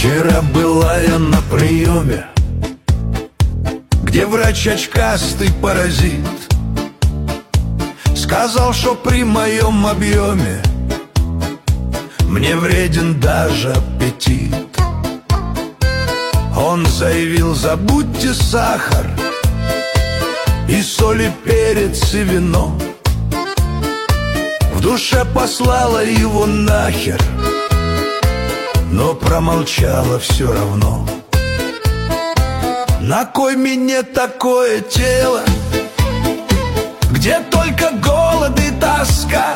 Вчера была я на приеме, где врач очкастый паразит сказал, что при моем объеме мне вреден даже аппетит. Он заявил: забудьте сахар и соль, и перец, и вино. В душе послала его нахер, но промолчала все равно. На кой мне такое тело, где только голод и тоска?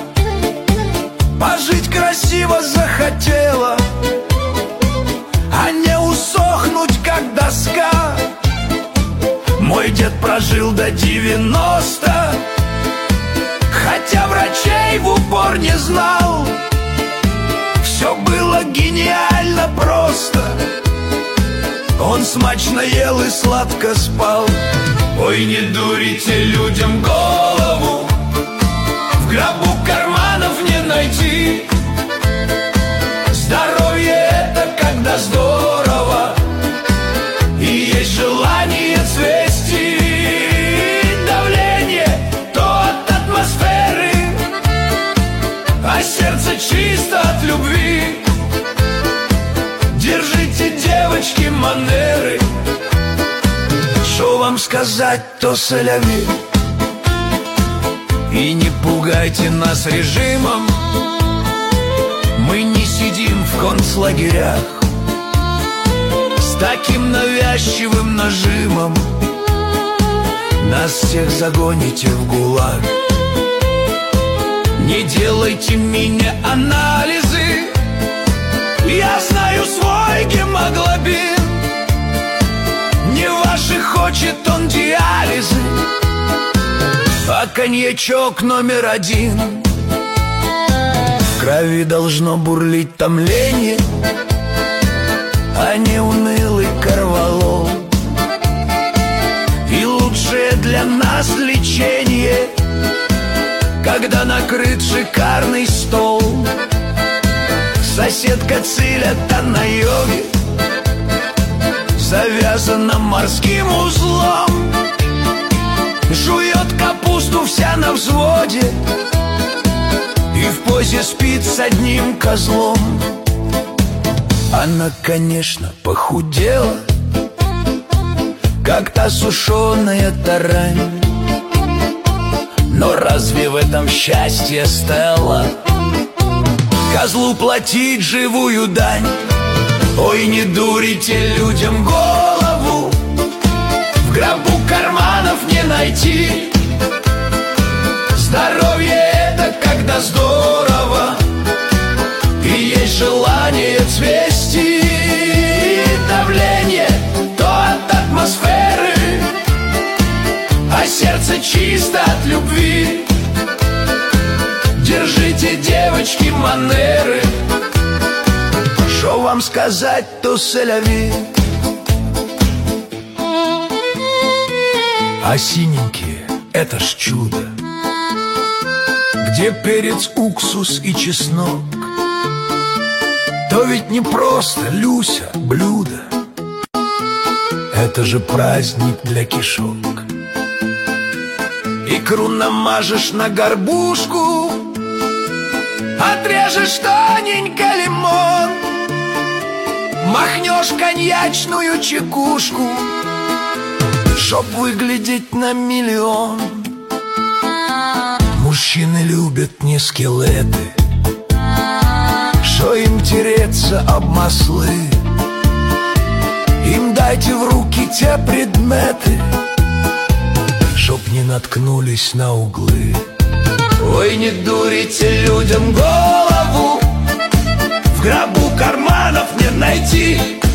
Пожить красиво захотела, а не усохнуть, как доска. Мой дед прожил до 90, хотя врачей в упор не знал. Все было гениально просто. Он смачно ел и сладко спал. Ой, не дурите людям голову, в гробу карманов не найти. Здоровье — это когда здорово и есть желание цвести. Давление то от атмосферы, а сердце чисто от любви. Держите, девочки, манеры. Что вам сказать, то соляви. И не пугайте нас режимом. Мы не сидим в концлагерях с таким навязчивым нажимом. Нас всех загоните в ГУЛАГ. Не делайте мне анализы, я знаю свой гемоглобин. Не ваши хочет он диализы, а коньячок номер 1. В крови должно бурлить томление, а не унылый корвалол. И лучшее для нас лечение, когда накрыт шикарный стол. Соседка Циля-то на йоге, завязана морским узлом. Жует капусту вся на взводе и в позе спит с одним козлом. Она, конечно, похудела, как та сушеная тарань. Но разве в этом счастье, Стелла? Козлу платить живую дань. Ой, не дурите людям голову, в гробу карманов не найти. Здоровье — это когда здорово и есть желание цвести. Давление то от атмосферы, а сердце чисто от любви. Держите, девочки, манеры. Что вам сказать, то соляви. А синенькие — это ж чудо, где перец, уксус и чеснок. То ведь не просто, Люся, блюдо, это же праздник для кишок. Икру намажешь на горбушку, отрежешь тоненько лимон, махнешь коньячную чекушку, чтоб выглядеть на миллион. Мужчины любят не скелеты, что им тереться об маслы. Им дайте в руки те предметы, чтоб не наткнулись на углы. Ой, не дурите людям голову, в гробу карманов не найти.